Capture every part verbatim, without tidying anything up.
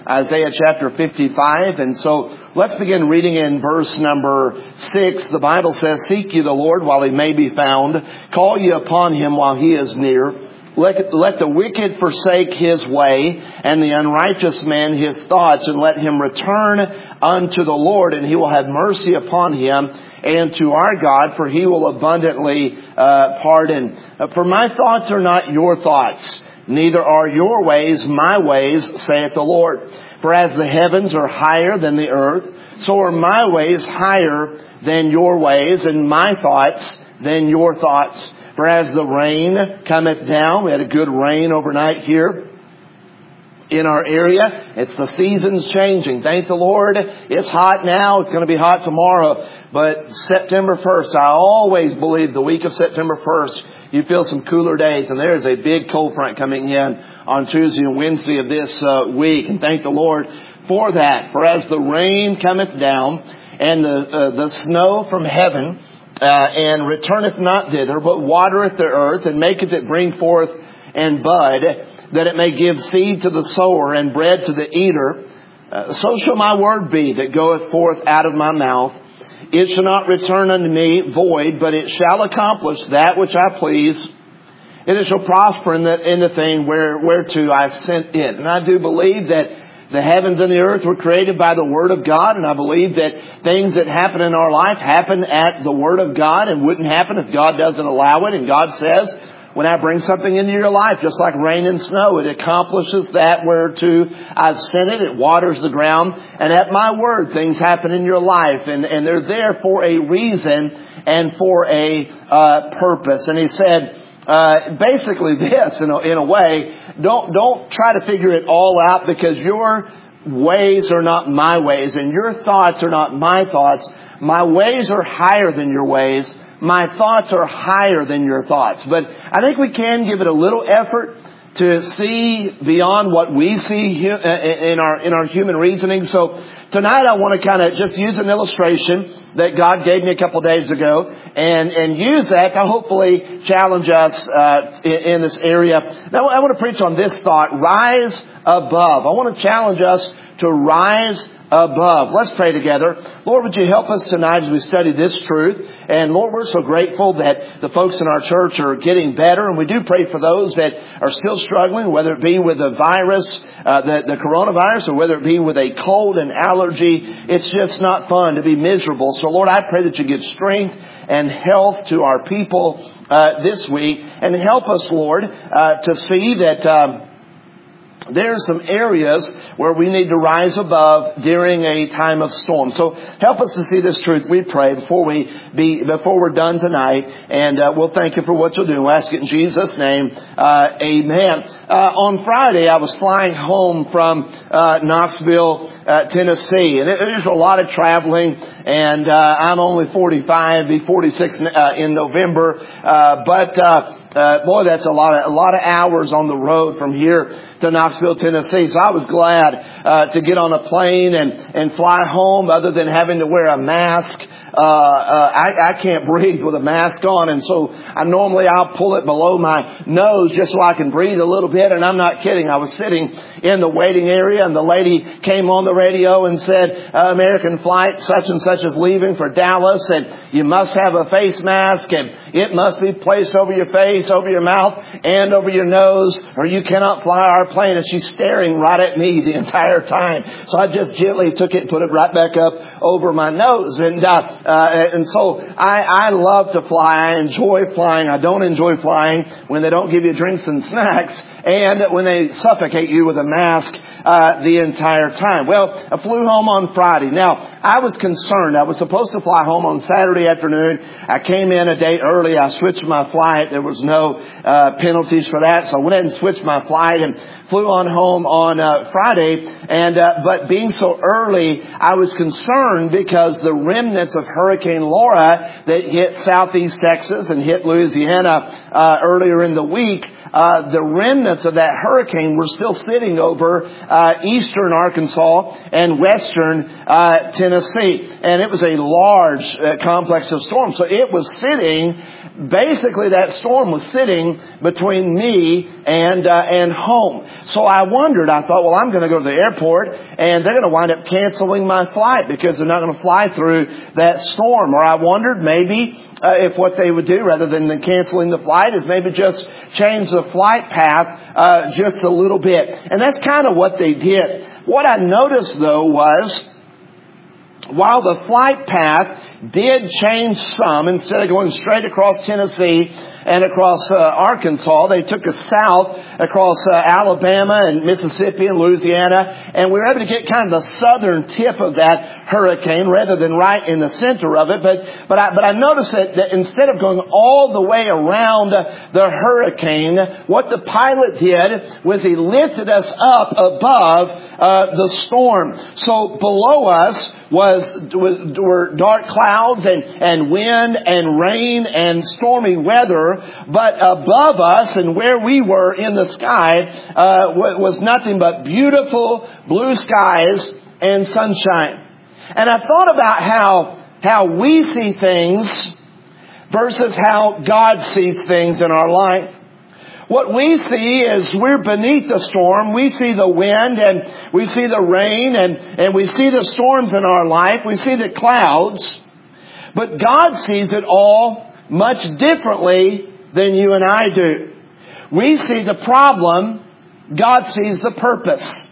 Isaiah chapter fifty-five. And so let's begin reading in verse number six. The Bible says, "Seek ye the Lord while he may be found. Call ye upon him while he is near. Let, let the wicked forsake his way, and the unrighteous man his thoughts, and let him return unto the Lord, and he will have mercy upon him, and to our God, for he will abundantly uh, pardon. For my thoughts are not your thoughts, neither are your ways my ways, saith the Lord. For as the heavens are higher than the earth, so are my ways higher than your ways, and my thoughts than your thoughts. For as the rain cometh down," we had a good rain overnight here in our area. It's the seasons changing. Thank the Lord. It's hot now. It's going to be hot tomorrow. But September first, I always believe the week of September first, you feel some cooler days. And there's a big cold front coming in on Tuesday and Wednesday of this uh, week. And thank the Lord for that. For as the rain cometh down, and the uh, the snow from heaven, Uh, and returneth not thither, but watereth the earth, and maketh it bring forth and bud, that it may give seed to the sower and bread to the eater. Uh, so shall my word be that goeth forth out of my mouth. It shall not return unto me void, but it shall accomplish that which I please, and it shall prosper in the, in the thing where, whereto I sent it. And I do believe that the heavens and the earth were created by the Word of God, and I believe that things that happen in our life happen at the Word of God and wouldn't happen if God doesn't allow it. And God says, when I bring something into your life, just like rain and snow, it accomplishes that whereto I've sent it. It waters the ground. And at my word, things happen in your life, and, and they're there for a reason and for a uh, purpose. And He said, Uh, basically this, in a, in a way, don't, don't try to figure it all out, because your ways are not my ways and your thoughts are not my thoughts. My ways are higher than your ways. My thoughts are higher than your thoughts. But I think we can give it a little effort to see beyond what we see in our, in our human reasoning. So tonight I want to kind of just use an illustration that God gave me a couple of days ago, and, and use that to hopefully challenge us uh, in, in this area. Now I want to preach on this thought: rise above. I want to challenge us to rise above. Let's pray together. Lord, would you help us tonight as we study this truth? And Lord, we're so grateful that the folks in our church are getting better. And we do pray for those that are still struggling, whether it be with the virus, uh, the, the coronavirus, or whether it be with a cold and allergy. It's just not fun to be miserable. So Lord, I pray that you give strength and health to our people uh, this week. And help us, Lord, uh, to see that Um, there are some areas where we need to rise above during a time of storm. So help us to see this truth, we pray, before we be before we're done tonight. And uh, we'll thank you for what you'll do. We'll ask it in Jesus' name. Uh, amen. Uh, on Friday, I was flying home from uh, Knoxville, uh, Tennessee, and it, it was a lot of traveling. And uh, I'm only forty-five, be forty-six uh, in November. Uh, but uh, uh, boy, that's a lot of a lot of hours on the road from here to Knoxville, Tennessee. So I was glad uh, to get on a plane and, and fly home, other than having to wear a mask. Uh, uh, I, I can't breathe with a mask on. And so I normally I'll pull it below my nose just so I can breathe a little bit. And I'm not kidding. I was sitting in the waiting area, and the lady came on the radio and said, uh, American flight such and such is leaving for Dallas, and you must have a face mask, and it must be placed over your face, over your mouth, and over your nose, or you cannot fly our plane. And she's staring right at me the entire time. So I just gently took it and put it right back up over my nose. And uh, uh and so I, I love to fly. I enjoy flying. I don't enjoy flying when they don't give you drinks and snacks, and when they suffocate you with a mask uh the entire time. Well, I flew home on Friday. Now, I was concerned. I was supposed to fly home on Saturday afternoon. I came in a day early. I switched my flight. There was no uh penalties for that, so I went ahead and switched my flight and flew on home on uh Friday. And uh but being so early, I was concerned because the remnants of Hurricane Laura that hit southeast Texas and hit Louisiana uh, earlier in the week, uh, the remnants of that hurricane were still sitting over uh, eastern Arkansas and western uh, Tennessee. And it was a large uh, complex of storms. So it was sitting, basically that storm was sitting between me and uh, and home. So I wondered, I thought, well, I'm going to go to the airport and they're going to wind up canceling my flight because they're not going to fly through that storm. Or I wondered maybe uh, if what they would do rather than canceling the flight is maybe just change the flight path uh, just a little bit. And that's kind of what they did. What I noticed though was, while the flight path did change some, instead of going straight across Tennessee and across uh, Arkansas, they took us south across uh, Alabama and Mississippi and Louisiana, and we were able to get kind of the southern tip of that hurricane rather than right in the center of it. But but I, but I noticed that, that instead of going all the way around the hurricane, what the pilot did was he lifted us up above uh, the storm. So below us was were dark clouds and, and wind and rain and stormy weather, but above us and where we were in the sky uh, was nothing but beautiful blue skies and sunshine. And I thought about how how we see things versus how God sees things in our life. What we see is we're beneath the storm. We see the wind and we see the rain and, and we see the storms in our life. We see the clouds. But God sees it all much differently than you and I do. We see the problem. God sees the purpose.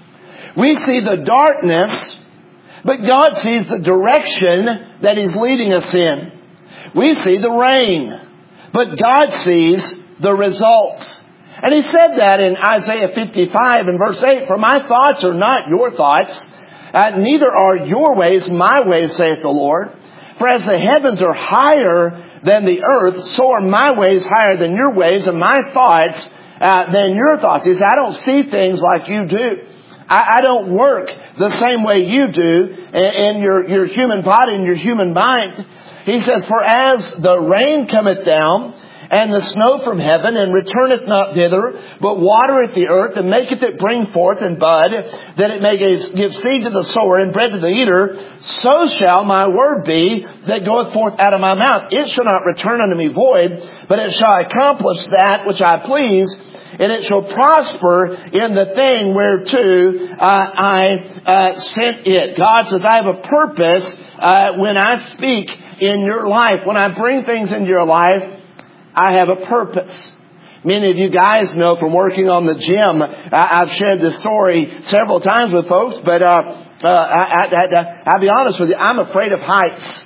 We see the darkness, but God sees the direction that He's leading us in. We see the rain, but God sees the results. And He said that in Isaiah fifty-five and verse eight, "For my thoughts are not your thoughts, uh, neither are your ways my ways, saith the Lord. For as the heavens are higher than the earth, so are my ways higher than your ways, and my thoughts uh, than your thoughts." He said, I don't see things like you do. I, I don't work the same way you do in, in your, your human body and your human mind. He says, "For as the rain cometh down, and the snow from heaven, and returneth not thither, but watereth the earth, and maketh it bring forth and bud, that it may give seed to the sower and bread to the eater, so shall my word be that goeth forth out of my mouth. It shall not return unto me void, but it shall accomplish that which I please, and it shall prosper in the thing whereto uh, I uh, sent it." God says, I have a purpose uh, when I speak in your life. When I bring things into your life, I have a purpose. Many of you guys know from working on the gym, I've shared this story several times with folks, but uh, uh, I, I, I, I'll be honest with you, I'm afraid of heights.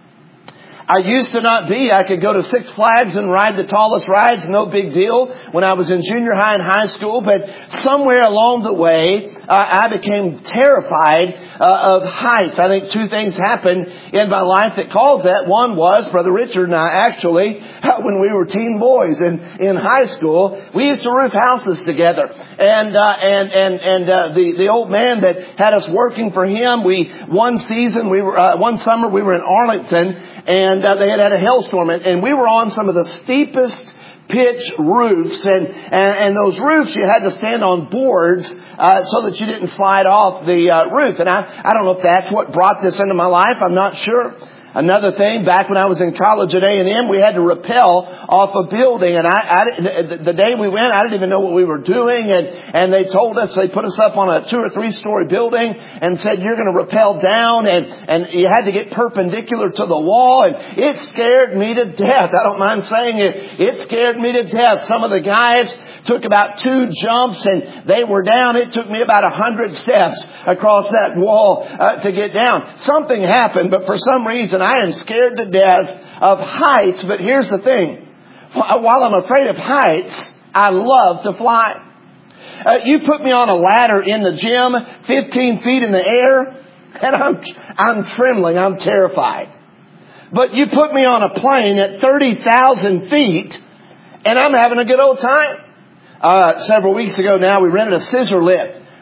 I used to not be. I could go to Six Flags and ride the tallest rides, no big deal, when I was in junior high and high school. But somewhere along the way, uh, I became terrified uh, of heights. I think two things happened in my life that caused that. One was, Brother Richard and I actually, when we were teen boys in, in high school, we used to roof houses together. And uh, and and and uh, the the old man that had us working for him, we one season we were uh, one summer we were in Arlington. And uh, they had had a hailstorm, and, and we were on some of the steepest pitch roofs, and, and, and those roofs you had to stand on boards uh, so that you didn't slide off the uh, roof. And I, I don't know if that's what brought this into my life. I'm not sure. Another thing, back when I was in college at A and M, we had to rappel off a building. And I, I, the day we went, I didn't even know what we were doing. And, and they told us, they put us up on a two or three story building and said, you're going to rappel down. And, and you had to get perpendicular to the wall. And it scared me to death. I don't mind saying it. It scared me to death. Some of the guys took about two jumps and they were down. It took me about a hundred steps across that wall uh, to get down. Something happened, but for some reason I am scared to death of heights. But here's the thing. While I'm afraid of heights, I love to fly. Uh, you put me on a ladder in the gym, fifteen feet in the air, and I'm, I'm trembling. I'm terrified. But you put me on a plane at thirty thousand feet, and I'm having a good old time. Uh, several weeks ago now, we rented a scissor lift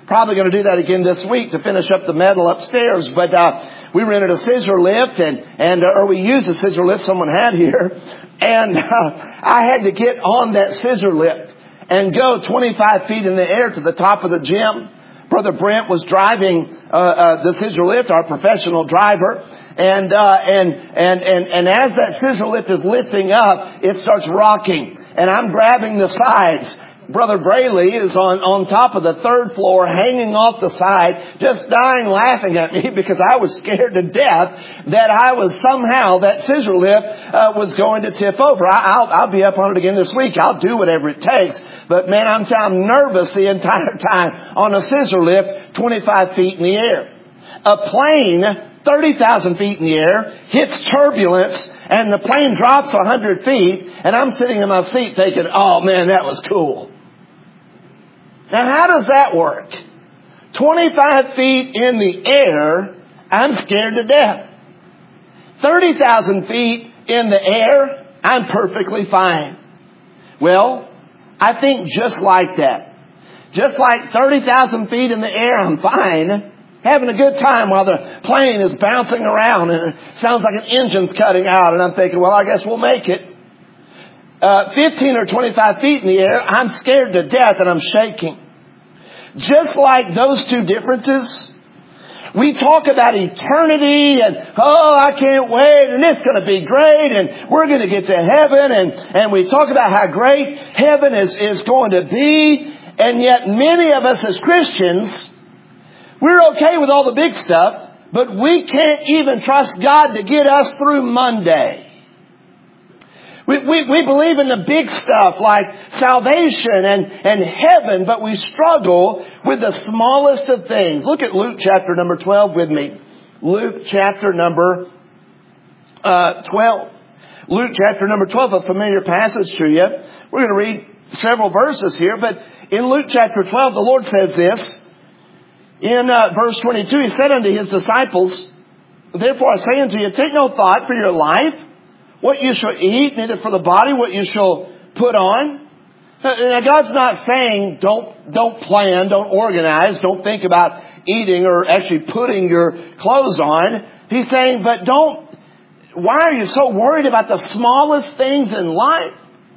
Probably going to do that again this week to finish up the metal upstairs. But uh, we rented a scissor lift, and and uh, or we used a scissor lift someone had here, and uh, I had to get on that scissor lift and go twenty-five feet in the air to the top of the gym. Brother Brent was driving uh, uh, the scissor lift, our professional driver, and uh, and and and and as that scissor lift is lifting up, it starts rocking, and I'm grabbing the sides. Brother Brayley is on, on top of the third floor, hanging off the side, just dying laughing at me because I was scared to death that I was somehow, that scissor lift uh, was going to tip over. I, I'll, I'll be up on it again this week. I'll do whatever it takes. But man, I'm, I'm nervous the entire time on a scissor lift twenty-five feet in the air. A plane thirty thousand feet in the air hits turbulence, and the plane drops one hundred feet, and I'm sitting in my seat thinking, oh man, that was cool. Now, how does that work? twenty-five feet in the air, I'm scared to death. thirty thousand feet in the air, I'm perfectly fine. Well, I think just like that. Just like thirty thousand feet in the air, I'm fine. Having a good time while the plane is bouncing around and it sounds like an engine's cutting out. And I'm thinking, well, I guess we'll make it. Uh, fifteen or twenty-five feet in the air, I'm scared to death and I'm shaking. Just like those two differences, we talk about eternity and, oh, I can't wait, and it's going to be great, and we're going to get to heaven, and, and we talk about how great heaven is, is going to be, and yet many of us as Christians, we're okay with all the big stuff, but we can't even trust God to get us through Monday. We, we, we believe in the big stuff like salvation and, and heaven, but we struggle with the smallest of things. Look at Luke chapter number twelve with me. Luke chapter number uh, twelve. Luke chapter number twelve, a familiar passage to you. We're going to read several verses here, but in Luke chapter twelve, the Lord says this. In uh, verse twenty-two, He said unto His disciples, therefore I say unto you, take no thought for your life, what you shall eat, neither for the body what you shall put on. Now, God's not saying don't, don't plan, don't organize, don't think about eating or actually putting your clothes on. He's saying, but don't, why are you so worried about the smallest things in life?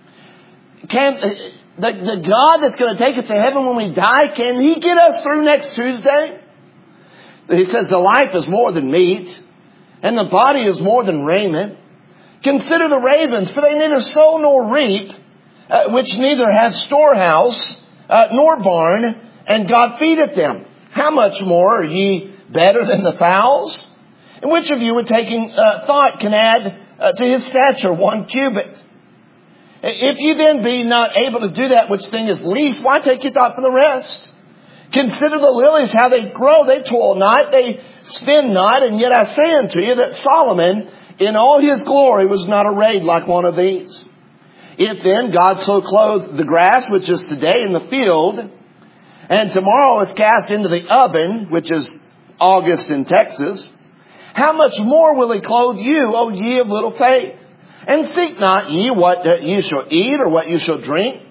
Can, the, the God that's going to take us to heaven when we die, can He get us through next Tuesday? He says the life is more than meat, and the body is more than raiment. Consider the ravens, for they neither sow nor reap, uh, which neither have storehouse uh, nor barn, and God feedeth them. How much more are ye better than the fowls? And which of you, with taking uh, thought, can add uh, to his stature one cubit? If you then be not able to do that which thing is least, why take your thought for the rest? Consider the lilies, how they grow. They toil not, they spin not, and yet I say unto you that Solomon in all his glory was not arrayed like one of these. If then God so clothed the grass, which is today in the field, and tomorrow is cast into the oven, which is August in Texas, how much more will He clothe you, O ye of little faith? And seek not ye what you shall eat or what you shall drink,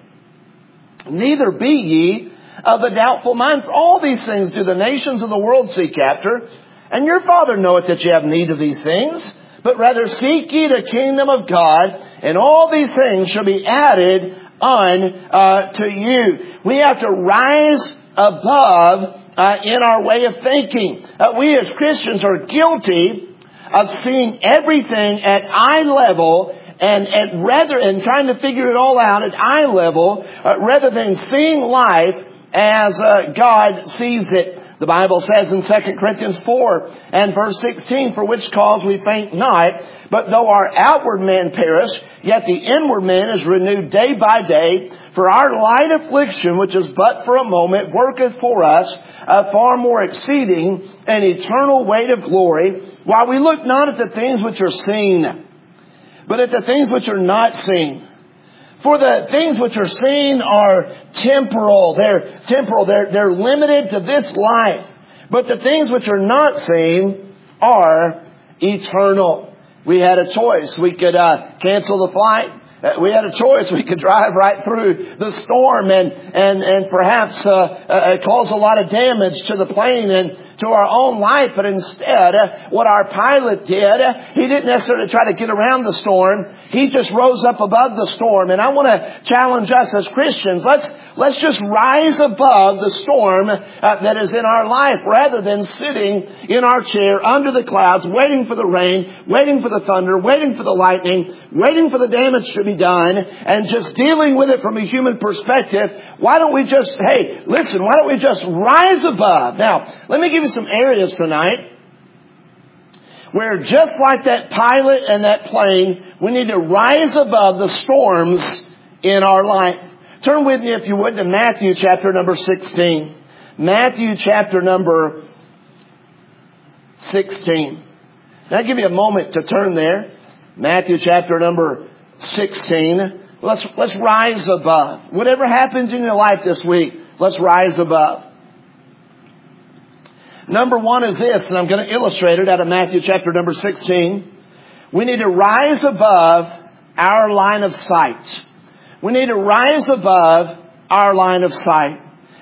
neither be ye of a doubtful mind. For all these things do the nations of the world seek after, and your Father knoweth that ye have need of these things. But rather seek ye the kingdom of God, and all these things shall be added unto uh, you. We have to rise above uh, in our way of thinking. Uh, we as Christians are guilty of seeing everything at eye level and, and rather and trying to figure it all out at eye level uh, rather than seeing life as uh, God sees it. The Bible says in Second Corinthians four and verse sixteen, for which cause we faint not, but though our outward man perish, yet the inward man is renewed day by day. For our light affliction, which is but for a moment, worketh for us a far more exceeding and eternal weight of glory, while we look not at the things which are seen, but at the things which are not seen. For the things which are seen are temporal. They're temporal. They're, they're limited to this life. But the things which are not seen are eternal. We had a choice. We could uh, cancel the flight. Uh, we had a choice. We could drive right through the storm and, and, and perhaps uh, uh, cause a lot of damage to the plane and to our own life. But instead, uh, what our pilot did, uh, he didn't necessarily try to get around the storm. He just rose up above the storm. And I want to challenge us as Christians. Let's, let's just rise above the storm uh, that is in our life rather than sitting in our chair under the clouds, waiting for the rain, waiting for the thunder, waiting for the lightning, waiting for the damage to be done, and just dealing with it from a human perspective. Why don't we just, hey, listen, why don't we just rise above? Now, let me give you some areas tonight where just like that pilot and that plane, we need to rise above the storms in our life. Turn with me, if you would, to Matthew chapter number sixteen. Matthew chapter number sixteen. Now, I'll give you a moment to turn there. Matthew chapter number sixteen. Let's, let's rise above. Whatever happens in your life this week, let's rise above. Number one is this, and I'm going to illustrate it out of Matthew chapter number sixteen. We need to rise above our line of sight. We need to rise above our line of sight.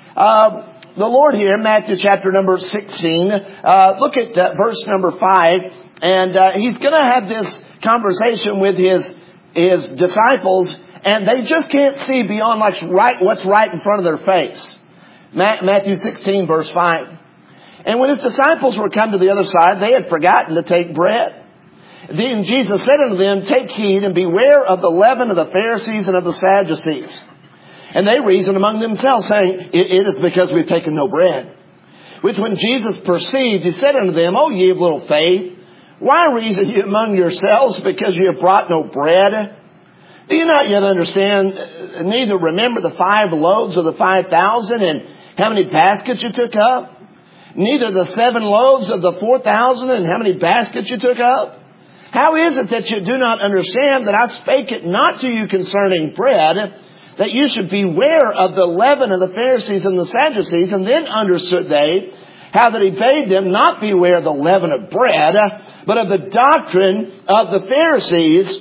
Uh, the Lord here, Matthew chapter number sixteen, uh, look at uh, verse number five, and uh, He's going to have this conversation with His His disciples, and they just can't see beyond like right, what's right in front of their face. Matthew sixteen, verse five. And when His disciples were come to the other side, they had forgotten to take bread. Then Jesus said unto them, take heed and beware of the leaven of the Pharisees and of the Sadducees. And they reasoned among themselves, saying, it is because we've taken no bread. Which when Jesus perceived, He said unto them, O ye of little faith, why reason you among yourselves because you have brought no bread? Do you not yet understand, neither remember the five loaves of the five thousand and how many baskets you took up? Neither the seven loaves of the four thousand and how many baskets you took up? How is it that you do not understand that I spake it not to you concerning bread, that you should beware of the leaven of the Pharisees and the Sadducees? And then understood they how that He bade them not beware of the leaven of bread, but of the doctrine of the Pharisees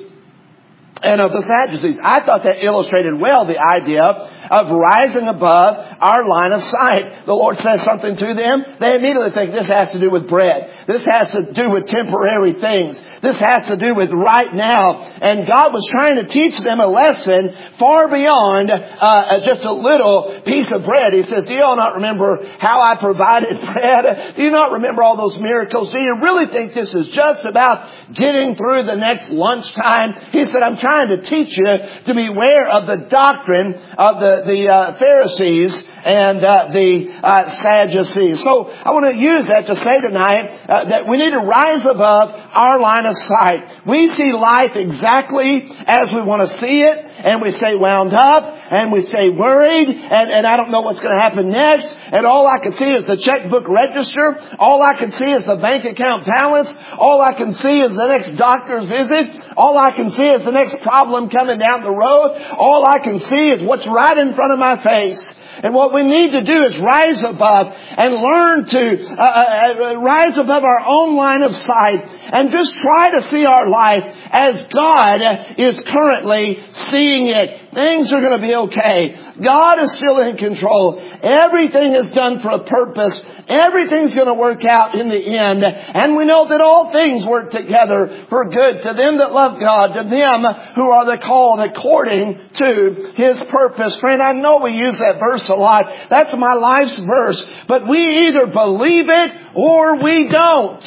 and of the Sadducees. I thought that illustrated well the idea of rising above our line of sight. The Lord says something to them. They immediately think this has to do with bread. This has to do with temporary things. This has to do with right now. And God was trying to teach them a lesson far beyond uh, just a little piece of bread. He says, do you all not remember how I provided bread? Do you not remember all those miracles? Do you really think this is just about getting through the next lunchtime? He said, I'm trying to teach you to beware of the doctrine of the, the uh, Pharisees and uh, the uh, Sadducees. So I want to use that to say tonight uh, that we need to rise above our line of sight. We see life exactly as we want to see it, and we stay wound up, and we stay worried, and, and I don't know what's going to happen next, and all I can see is the checkbook register, all I can see is the bank account balance, all I can see is the next doctor's visit, all I can see is the next problem coming down the road, all I can see is what's right in front of my face. And what we need to do is rise above and learn to uh, uh, rise above our own line of sight and just try to see our life as God is currently seeing it. Things are going to be okay. God is still in control. Everything is done for a purpose. Everything's going to work out in the end. And we know that all things work together for good to them that love God, to them who are the called according to His purpose. Friend, I know we use that verse a lot. That's my life's verse. But we either believe it or we don't.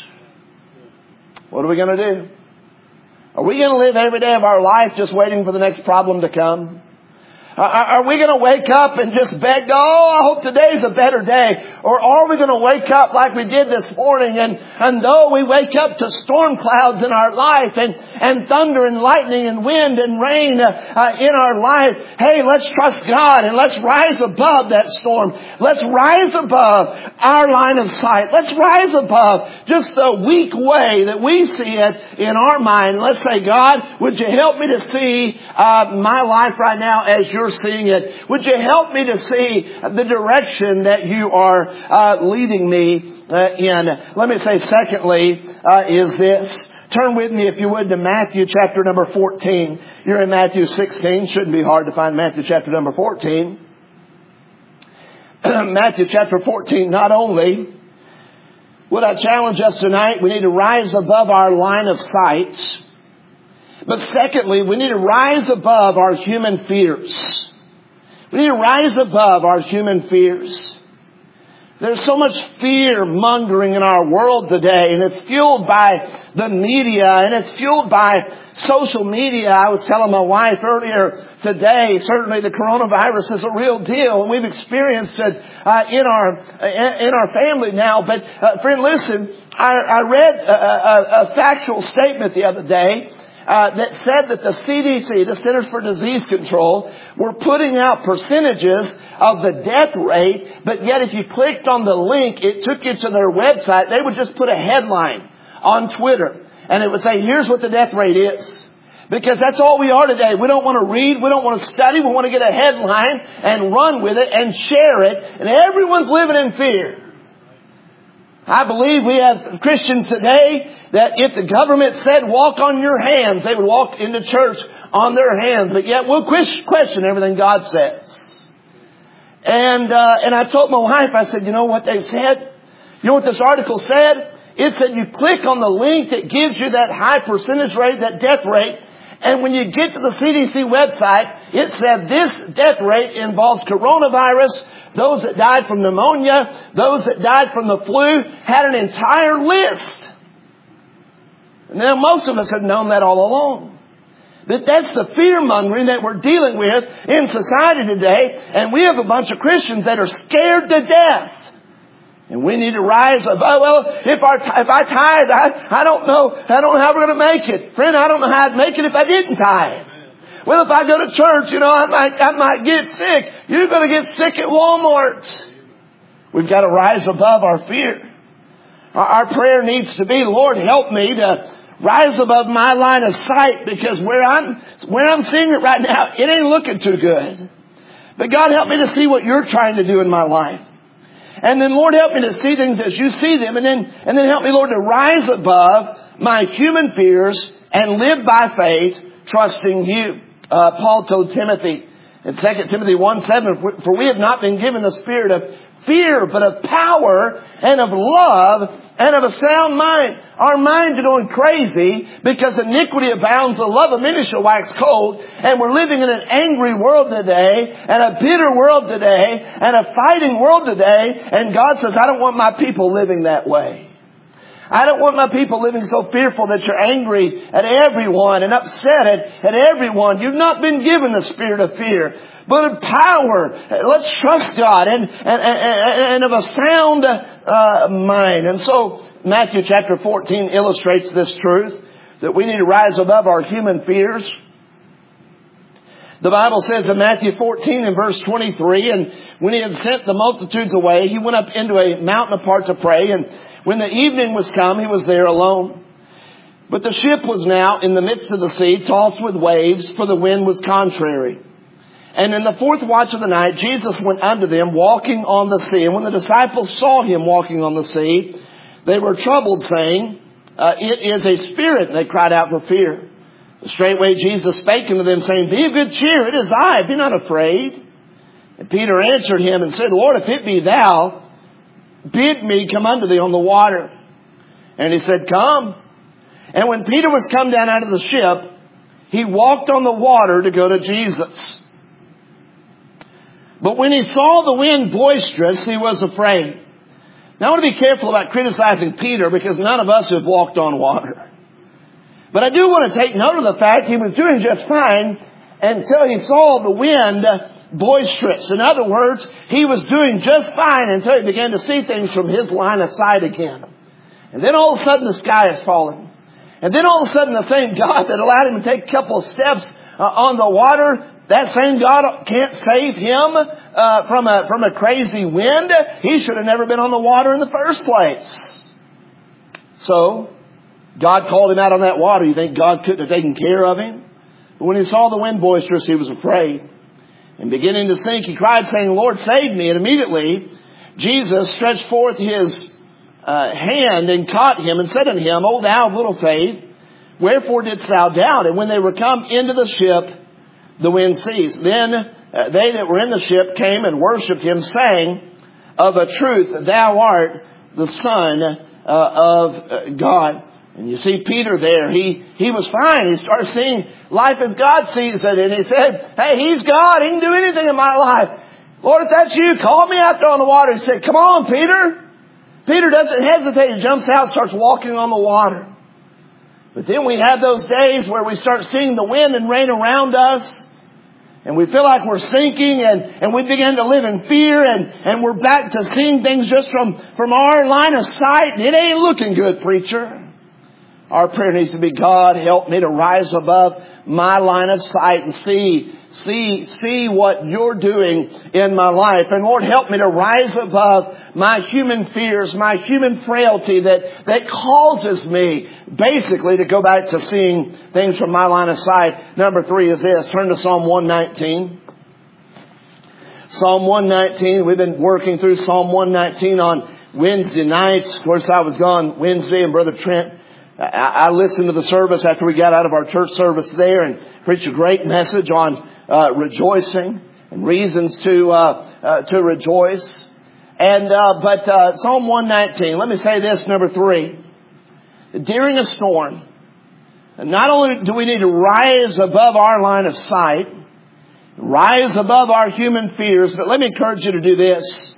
What are we going to do? Are we going to live every day of our life just waiting for the next problem to come? Are we going to wake up and just beg, oh, I hope today's a better day? Or are we going to wake up like we did this morning and, and though we wake up to storm clouds in our life and, and thunder and lightning and wind and rain uh, in our life, hey, let's trust God and let's rise above that storm. Let's rise above our line of sight. Let's rise above just the weak way that we see it in our mind. Let's say, God, would you help me to see uh, my life right now as you're seeing it? Would you help me to see the direction that you are uh, leading me uh, in? Let me say, secondly, uh, is this. Turn with me, if you would, to Matthew chapter number fourteen. You're in Matthew sixteen. Shouldn't be hard to find Matthew chapter number fourteen. Matthew chapter fourteen, not only would I challenge us tonight, we need to rise above our line of sight. But secondly, we need to rise above our human fears. We need to rise above our human fears. There's so much fear mongering in our world today, and it's fueled by the media, and it's fueled by social media. I was telling my wife earlier today, certainly the coronavirus is a real deal, and we've experienced it uh, in our in our family now. But uh, friend, listen, I, I read a, a, a factual statement the other day Uh, that said that the C D C, the Centers for Disease Control, were putting out percentages of the death rate, but yet if you clicked on the link, it took you to their website. They would just put a headline on Twitter, and it would say, here's what the death rate is. Because that's all we are today. We don't want to read, we don't want to study, we want to get a headline and run with it and share it, and everyone's living in fear. I believe we have Christians today that if the government said walk on your hands, they would walk into church on their hands. But yet we'll question everything God says. And uh, and I told my wife, I said, you know what they said? You know what this article said? It said you click on the link that gives you that high percentage rate, that death rate. And when you get to the C D C website, it said this death rate involves coronavirus. Those that died from pneumonia, those that died from the flu, had an entire list. Now, most of us have known that all along. But that's the fear-mongering that we're dealing with in society today. And we have a bunch of Christians that are scared to death. And we need to rise above. Well, if, our, if I tithe, I, I don't know, I don't know how we're going to make it. Friend, I don't know how I'd make it if I didn't tithe. Well, if I go to church, you know, I might, I might get sick. You're going to get sick at Walmart. We've got to rise above our fear. Our, our prayer needs to be, Lord, help me to rise above my line of sight, because where I'm, where I'm seeing it right now, it ain't looking too good. But God, help me to see what you're trying to do in my life. And then, Lord, help me to see things as you see them. And then, and then help me, Lord, to rise above my human fears and live by faith, trusting you. Uh, Paul told Timothy in Second Timothy one seven, for we have not been given the spirit of fear, but of power and of love and of a sound mind. Our minds are going crazy because iniquity abounds, the love of many shall wax cold, and we're living in an angry world today, and a bitter world today, and a fighting world today, and God says, I don't want my people living that way. I don't want my people living so fearful that you're angry at everyone and upset at, at everyone. You've not been given the spirit of fear, but of power. Let's trust God and, and, and, and of a sound uh, mind. And so Matthew chapter fourteen illustrates this truth, that we need to rise above our human fears. The Bible says in Matthew fourteen and verse twenty-three, and when he had sent the multitudes away, he went up into a mountain apart to pray, and when the evening was come, he was there alone. But the ship was now in the midst of the sea, tossed with waves, for the wind was contrary. And in the fourth watch of the night, Jesus went unto them, walking on the sea. And when the disciples saw him walking on the sea, they were troubled, saying, uh, It is a spirit. And they cried out for fear. Straightway Jesus spake unto them, saying, Be of good cheer, it is I, be not afraid. And Peter answered him and said, Lord, if it be thou, bid me come unto thee on the water. And he said, Come. And when Peter was come down out of the ship, he walked on the water to go to Jesus. But when he saw the wind boisterous, he was afraid. Now I want to be careful about criticizing Peter, because none of us have walked on water. But I do want to take note of the fact he was doing just fine until he saw the wind boisterous. In other words, he was doing just fine until he began to see things from his line of sight again. And then all of a sudden the sky is falling. And then all of a sudden the same God that allowed him to take a couple of steps uh, on the water, that same God can't save him uh, from a from a crazy wind. He should have never been on the water in the first place. So God called him out on that water. You think God couldn't have taken care of him? But when he saw the wind boisterous, he was afraid. And beginning to sink, he cried, saying, Lord, save me. And immediately Jesus stretched forth his uh, hand and caught him and said unto him, O thou of little faith, Wherefore didst thou doubt? And when they were come into the ship, the wind ceased. Then uh, they that were in the ship came and worshipped him, saying, of a truth, thou art the Son uh, of uh, God. And you see Peter there, he, he was fine. He started seeing life as God sees it. And he said, hey, he's God. He can do anything in my life. Lord, if that's you, call me out there on the water. He said, come on, Peter. Peter doesn't hesitate. He jumps out, starts walking on the water. But then we have those days where we start seeing the wind and rain around us. And we feel like we're sinking, and, and we begin to live in fear, and, and we're back to seeing things just from, from our line of sight. And it ain't looking good, preacher. Our prayer needs to be, God, help me to rise above my line of sight and see, see, see what you're doing in my life. And Lord, help me to rise above my human fears, my human frailty that, that causes me basically to go back to seeing things from my line of sight. Number three is this. Turn to Psalm one nineteen. Psalm one nineteen. We've been working through Psalm one nineteen on Wednesday nights. Of course, I was gone Wednesday, and Brother Trent, I listened to the service after we got out of our church service there and preached a great message on uh, rejoicing and reasons to uh, uh, to rejoice. And uh, but uh, Psalm one nineteen. Let me say this, number three. During a storm, not only do we need to rise above our line of sight, rise above our human fears, but let me encourage you to do this.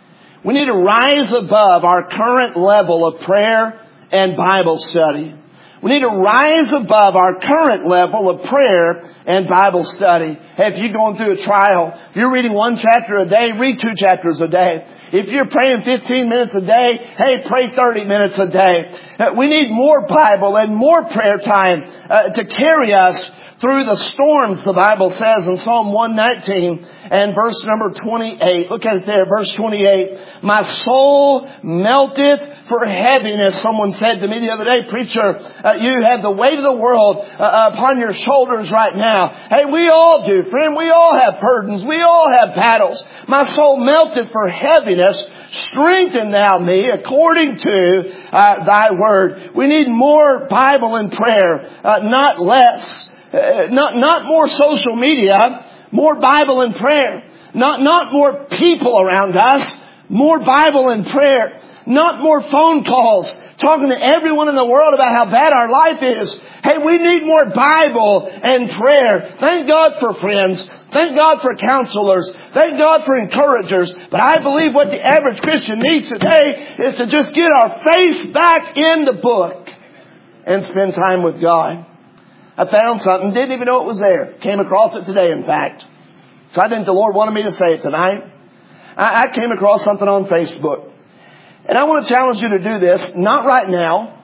We need to rise above our current level of prayer and Bible study. We need to rise above our current level of prayer and Bible study. Hey, if you're going through a trial, if you're reading one chapter a day, read two chapters a day. If you're praying fifteen minutes a day, hey, pray thirty minutes a day. We need more Bible and more prayer time uh, to carry us through the storms, the Bible says in Psalm one nineteen and verse number twenty-eight. Look at it there, verse twenty-eight. My soul melteth for heaviness. Someone said to me the other day, preacher, uh, you have the weight of the world uh, upon your shoulders right now. Hey, we all do, friend. We all have burdens. We all have battles. My soul melteth for heaviness. Strengthen thou me according to uh, thy word. We need more Bible and prayer, uh, not less. Uh, not, not more social media, more Bible and prayer. Not, not more people around us, more Bible and prayer. Not more phone calls talking to everyone in the world about how bad our life is. Hey, we need more Bible and prayer. Thank God for friends. Thank God for counselors. Thank God for encouragers. But I believe what the average Christian needs today is to just get our face back in the book and spend time with God. I found something, didn't even know it was there. Came across it today, in fact. So I think the Lord wanted me to say it tonight. I, I came across something on Facebook. And I want to challenge you to do this, not right now.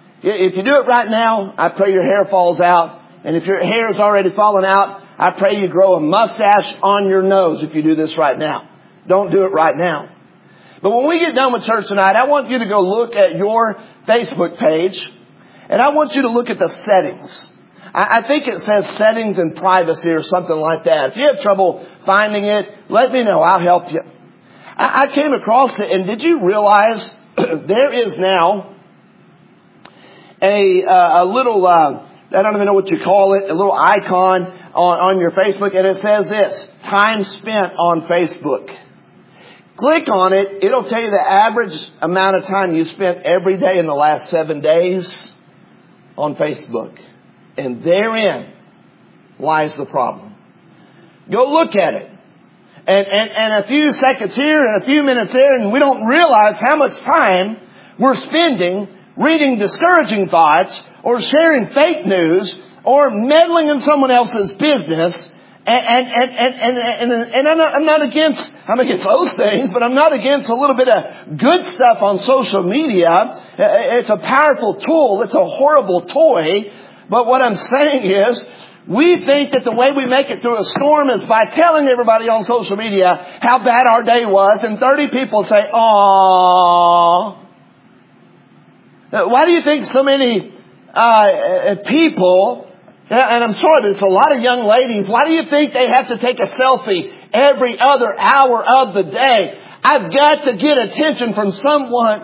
If you do it right now, I pray your hair falls out. And if your hair is already fallen out, I pray you grow a mustache on your nose if you do this right now. Don't do it right now. But when we get done with church tonight, I want you to go look at your Facebook page. And I want you to look at the settings. I think it says settings and privacy or something like that. If you have trouble finding it, let me know. I'll help you. I came across it, and did you realize there is now a, uh, a little, uh, I don't even know what you call it, a little icon on, on your Facebook, and it says this, time spent on Facebook. Click on it. It'll tell you the average amount of time you spent every day in the last seven days on Facebook. And therein lies the problem. Go look at it. And, and, and a few seconds here and a few minutes there, and we don't realize how much time we're spending reading discouraging thoughts or sharing fake news or meddling in someone else's business. And, and, and, and, and, and, and I'm, not, I'm not against, I'm against those things, but I'm not against a little bit of good stuff on social media. It's a powerful tool. It's a horrible toy. But what I'm saying is, we think that the way we make it through a storm is by telling everybody on social media how bad our day was, and thirty people say, "Aww." Why do you think so many uh people, and I'm sorry, but it's a lot of young ladies, why do you think they have to take a selfie every other hour of the day? I've got to get attention from someone.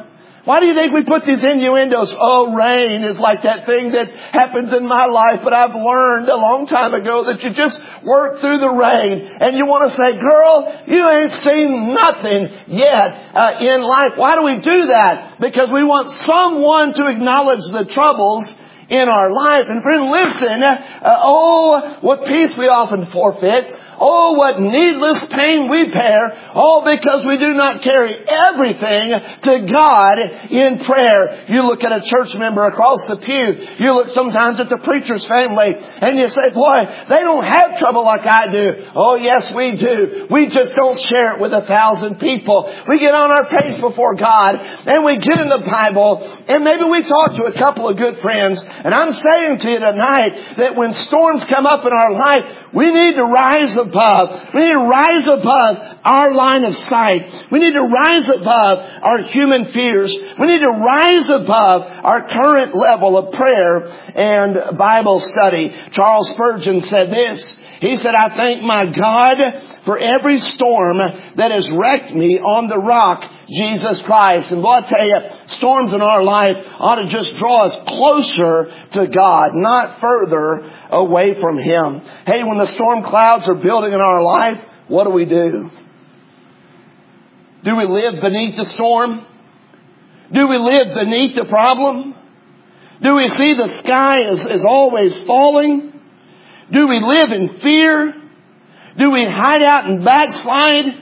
Why do you think we put these innuendos? Oh, rain is like that thing that happens in my life, but I've learned a long time ago that you just work through the rain and you want to say, girl, you ain't seen nothing yet uh, in life. Why do we do that? Because we want someone to acknowledge the troubles in our life. And friend, listen, uh, oh, what peace we often forfeit. Oh, what needless pain we bear, all because we do not carry everything to God in prayer. You look at a church member across the pew, you look sometimes at the preacher's family, and you say, boy, they don't have trouble like I do. Oh, yes, we do. We just don't share it with a thousand people. We get on our face before God, and we get in the Bible, and maybe we talk to a couple of good friends, and I'm saying to you tonight that when storms come up in our life, we need to rise above. We need to rise above our line of sight. We need to rise above our human fears. We need to rise above our current level of prayer and Bible study. Charles Spurgeon said this. He said, I thank my God for every storm that has wrecked me on the rock, Jesus Christ. And boy, I tell you, storms in our life ought to just draw us closer to God, not further away from Him. Hey, when the storm clouds are building in our life, what do we do? Do we live beneath the storm? Do we live beneath the problem? Do we see the sky as, as always falling? Do we live in fear? Do we hide out and backslide?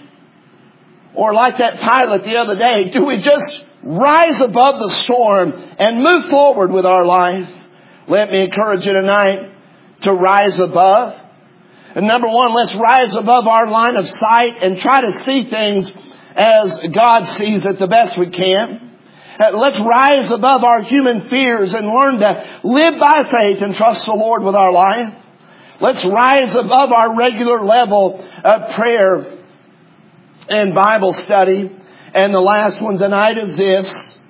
Or like that pilot the other day, do we just rise above the storm and move forward with our life? Let me encourage you tonight to rise above. And number one, let's rise above our line of sight and try to see things as God sees it the best we can. Let's rise above our human fears and learn to live by faith and trust the Lord with our life. Let's rise above our regular level of prayer and Bible study. And the last one tonight is this.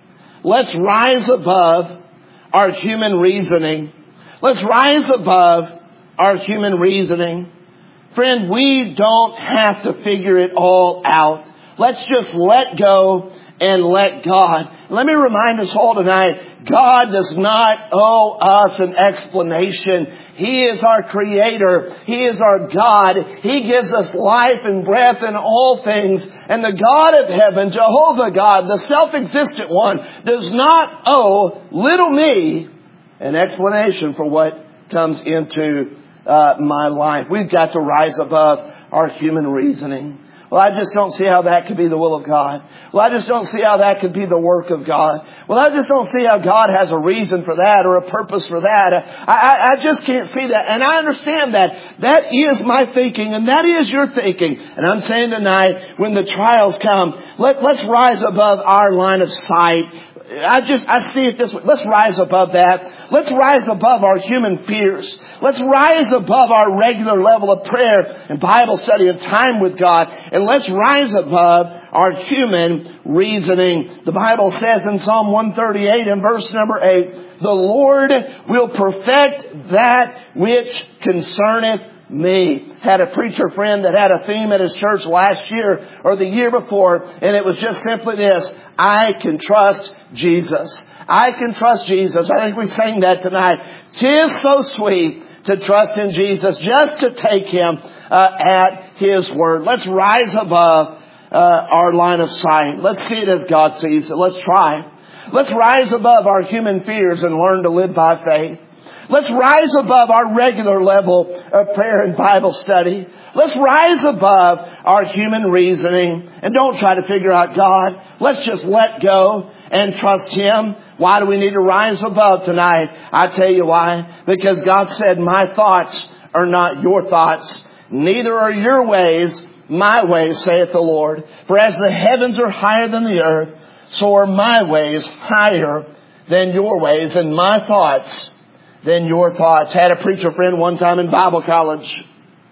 Let's rise above our human reasoning. Let's rise above our human reasoning. Friend, we don't have to figure it all out. Let's just let go and let God. Let me remind us all tonight, God does not owe us an explanation. He is our Creator. He is our God. He gives us life and breath in all things. And the God of heaven, Jehovah God, the self-existent one, does not owe little me an explanation for what comes into uh, my life. We've got to rise above our human reasoning. Well, I just don't see how that could be the will of God. Well, I just don't see how that could be the work of God. Well, I just don't see how God has a reason for that or a purpose for that. I, I, I just can't see that. And I understand that. That is my thinking and that is your thinking. And I'm saying tonight, when the trials come, let, let's rise above our line of sight. I just, I see it this way. Let's rise above that. Let's rise above our human fears. Let's rise above our regular level of prayer and Bible study and time with God. And let's rise above our human reasoning. The Bible says in Psalm one thirty-eight and verse number eight, the Lord will perfect that which concerneth me. Had a preacher friend that had a theme at his church last year or the year before, and it was just simply this: I can trust Jesus. I can trust Jesus. I think we sang that tonight. 'Tis so sweet to trust in Jesus, just to take Him uh, at His word. Let's rise above uh, our line of sight. Let's see it as God sees it. Let's try. Let's rise above our human fears and learn to live by faith. Let's rise above our regular level of prayer and Bible study. Let's rise above our human reasoning and don't try to figure out God. Let's just let go and trust Him. Why do we need to rise above tonight? I tell you why. Because God said, my thoughts are not your thoughts. Neither are your ways my ways, saith the Lord. For as the heavens are higher than the earth, so are my ways higher than your ways, and my thoughts than your thoughts. Had a preacher friend one time in Bible college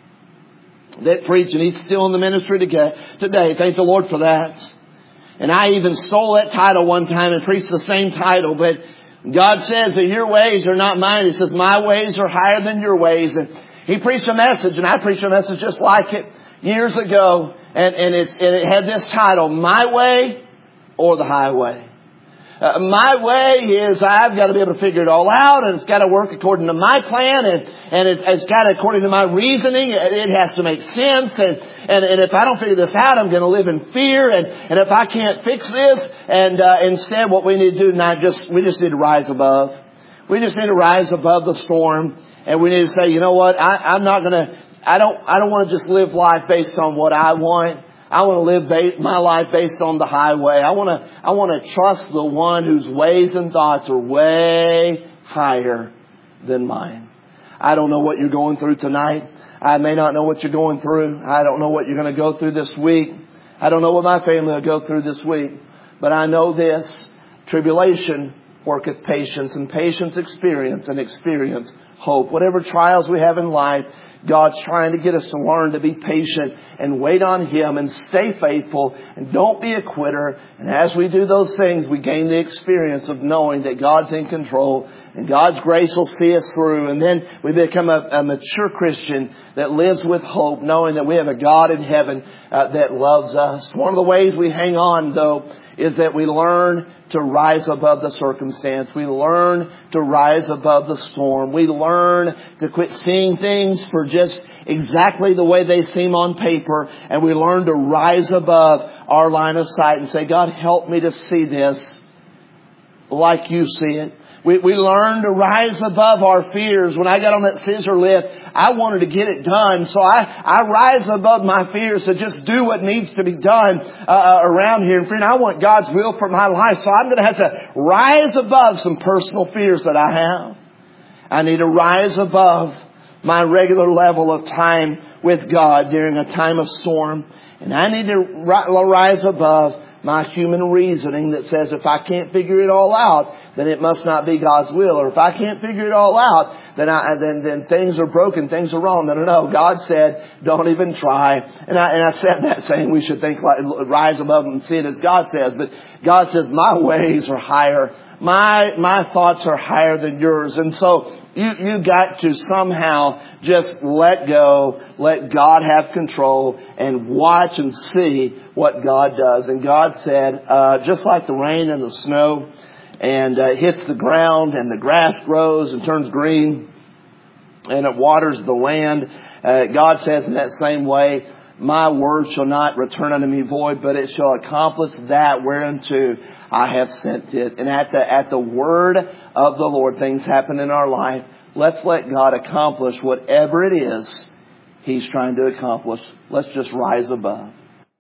that preached, and he's still in the ministry today. Thank the Lord for that. And I even stole that title one time and preached the same title. But God says that your ways are not mine. He says, my ways are higher than your ways. And he preached a message, and I preached a message just like it years ago. And, and, it's, and it had this title, My Way or the Highway. Uh, my way is I've got to be able to figure it all out, and it's got to work according to my plan, and, and it, it's got to, according to my reasoning, it has to make sense. And, and, and if I don't figure this out, I'm going to live in fear. And, and if I can't fix this, and uh, instead what we need to do now, just we just need to rise above. We just need to rise above the storm, and we need to say, you know what? I, I'm not going to. I don't. I don't want to just live life based on what I want. I want to live ba- my life based on the highway. I want to. I want to trust the one whose ways and thoughts are way higher than mine. I don't know what you're going through tonight. I may not know what you're going through. I don't know what you're going to go through this week. I don't know what my family will go through this week. But I know this: tribulation worketh patience, and patience experience, and experience hope. Whatever trials we have in life, God's trying to get us to learn to be patient and wait on Him and stay faithful and don't be a quitter. And as we do those things, we gain the experience of knowing that God's in control and God's grace will see us through. And then we become a, a mature Christian that lives with hope, knowing that we have a God in heaven uh, that loves us. One of the ways we hang on, though, is that we learn to rise above the circumstance. We learn to rise above the storm. We learn to quit seeing things for just exactly the way they seem on paper. And we learn to rise above our line of sight and say, God, help me to see this like you see it. We, we learn to rise above our fears. When I got on that scissor lift, I wanted to get it done. So I, I rise above my fears to just do what needs to be done uh, around here. And friend, I want God's will for my life. So I'm going to have to rise above some personal fears that I have. I need to rise above my regular level of time with God during a time of storm. And I need to rise above my human reasoning that says if I can't figure it all out, then it must not be God's will. Or if I can't figure it all out, then I, then, then things are broken, things are wrong. No, no, no. God said, don't even try. And I, and I said that saying we should think like, rise above and see it as God says. But God says, my ways are higher. My, my thoughts are higher than yours. And so you, you got to somehow just let go, let God have control and watch and see what God does. And God said, uh, just like the rain and the snow, and uh, hits the ground and the grass grows and turns green and it waters the land. Uh, God says in that same way, my word shall not return unto me void, but it shall accomplish that whereunto I have sent it. And at the, at the word of the Lord, things happen in our life. Let's let God accomplish whatever it is He's trying to accomplish. Let's just rise above.